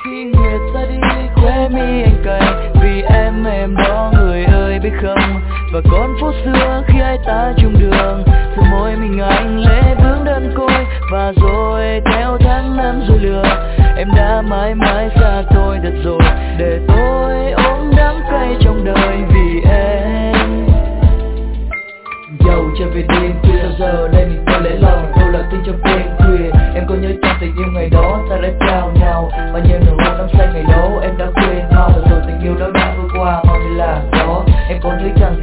khi nguyệt ra đi khóe mi anh cay vì em đó người ơi biết không. Và còn phố xưa khi hai ta chung đường, từ môi mình anh lễ vướng đơn côi. Và rồi theo tháng năm rồi lừa, em đã mãi mãi xa tôi thật rồi. Để tôi ôm đắng cay trong đời vì em. Dầu trở về đêm khuya sao giờ đây mình tôi lấy lòng. Tôi là tin trong đêm khuya. Em có nhớ trong tình yêu ngày đó ta đã trao nhau bao nhiêu nụ hôn năm xanh ngày đó em đã quên mau. Rồi tình yêu đó đã vượt qua mau như là gió. Em có nhớ rằng